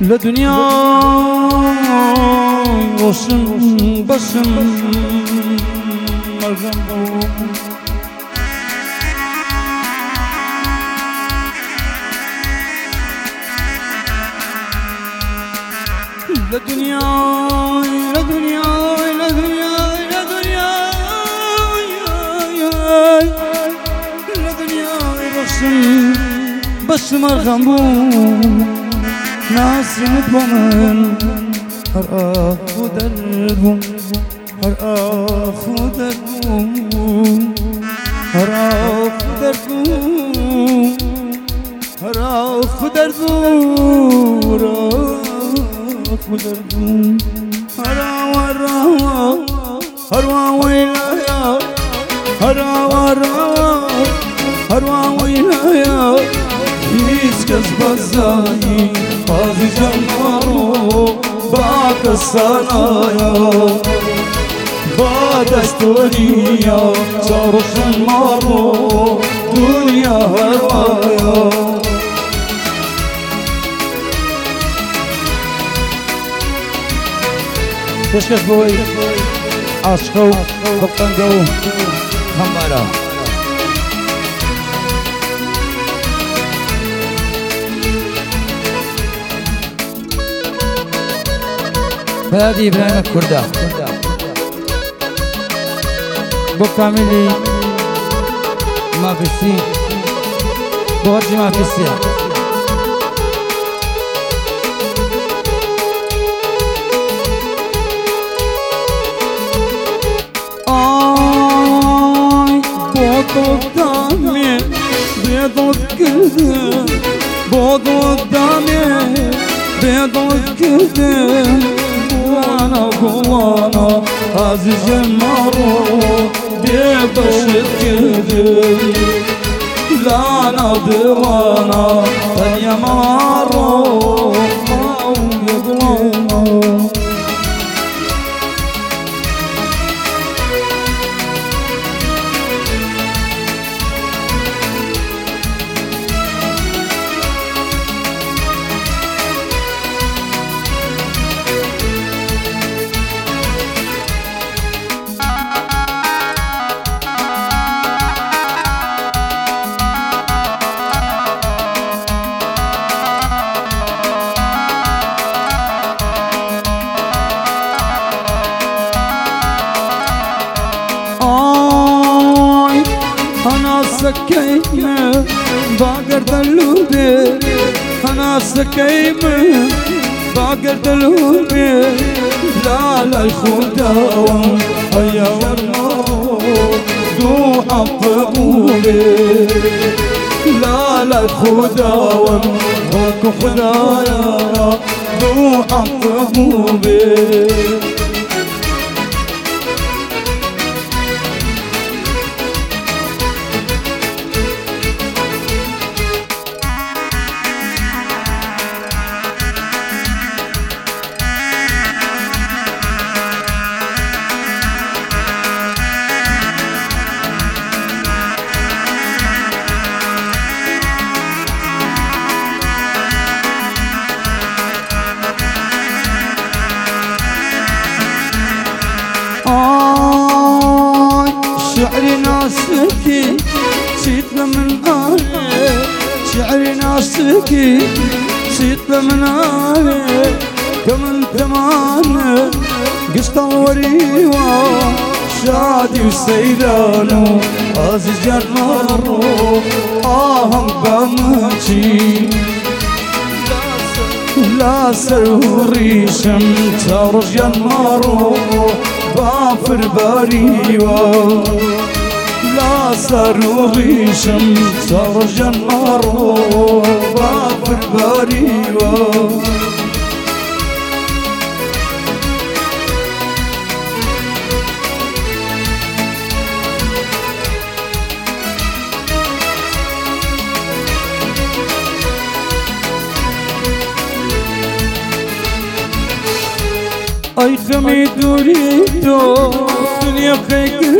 لدنيا وصن بسم مرغم لدنيا لدنيا لدنيا لدنيا لدنيا وصن بسم مرغم ناس مدمن هر دربهم هر دربهم هر دربهم هر دربهم هر ويلايا هر ويلايا يسكز بزاي قاضي جمارو بعد الصنايا بعد الدنيا صاروا شمارو دنيا هوايا بشكش بوي عشقو بقتنقو خمبارا هذه إبراهيم الكردة بو كاملي ما في السين بغرجي ما في السين بوضو قدامي بيضو كده بوضو قدامي بيضو كده وانا هذي جمارو بيبشر كده لا انا دوانا ثانية مارو او يضوانا أنا سكيمة باقر دلوبي أنا سكيمة باقر دلوبي لا لا الخداوة هيا والله ذو حق قولي لا لا الخداوة هاكو خدايا ذو حق قولي شعري ناسكي سيتنا من آلي شعري ناسكي سيتنا من آلي كمن تماني قشط الوريوة شادي وسيلانو عزيز جرمارو آهم بامتي لا سروري شمتا رجال مارو بافر باريوا لا سروري شمتا رجال مارو بافر باريوا أي خمي دوريتو دنيا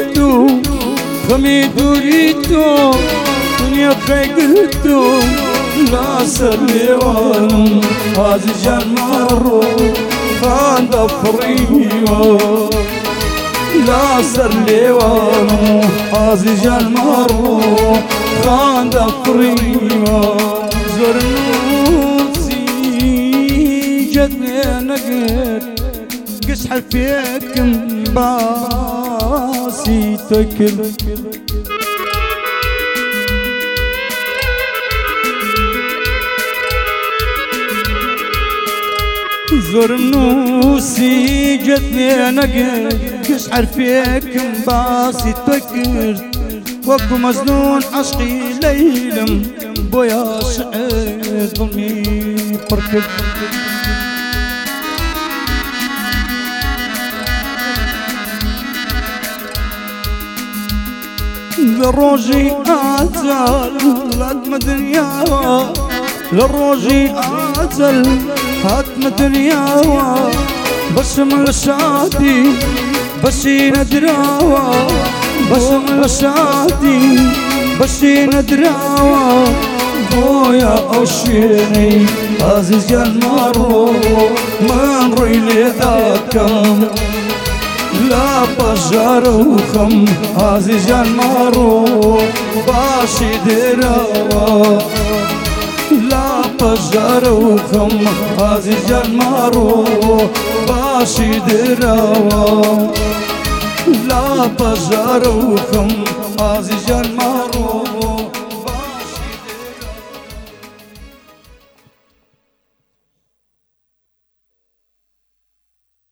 خيقتو خمي دوريتو دنيا خيقتو لا سليوان هذا جمر خان ضفريو لا سليوان هذا جمر خان ضفريو زرنوسي جدني نقر قش حرفيك باسي تكل زرنوسي جتني نقر قش حرفيك باسي تكل وكو مجنون عشقي ليلم بويا شعر ظلمي بركب للروجي أتل هاتم دنيا للروجي أتل هاتم دنيا بسم الشادي بسي ندراوة بسم الشادي بسي ندراوة بويا أوشيني عزيز المرو من ريلي ذاكم لا بجاروخم عزيز المرو باشي دراوة لا بجاروخم عزيز المرو باشي دراوة لا بجاروخم عزيز المرو